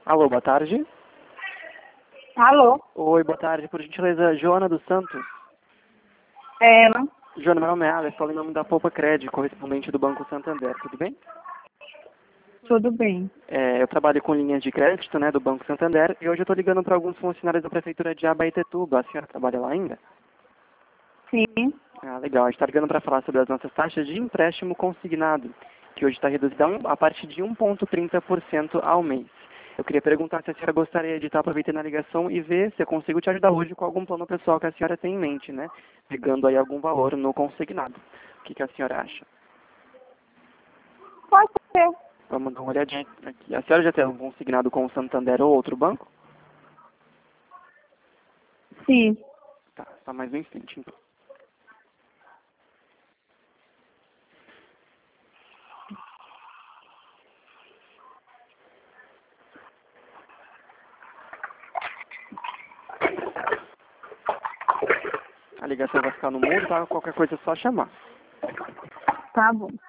Alô, boa tarde. Alô? Oi, boa tarde. Por gentileza, Joana dos Santos. É ela? Joana, meu nome é Alex, falo em nome da Poupa Cred, correspondente do Banco Santander, tudo bem? Tudo bem. Eu trabalho com linhas de crédito, né, do Banco Santander, e hoje eu estou ligando para alguns funcionários da Prefeitura de Abaetetuba. A senhora trabalha lá ainda? Sim. Ah, legal. A gente está ligando para falar sobre as nossas taxas de empréstimo consignado, que hoje está reduzida a partir de 1,30% ao mês. Eu queria perguntar se a senhora gostaria de estar aproveitando a ligação e ver se eu consigo te ajudar hoje com algum plano pessoal que a senhora tem em mente, né? Pegando aí algum valor no consignado. O que a senhora acha? Pode ser. Vamos dar uma olhadinha aqui. A senhora já tem algum consignado com o Santander ou outro banco? Sim. Tá, só mais um instante, então. A ligação vai ficar no mudo, tá? Qualquer coisa é só chamar. Tá bom.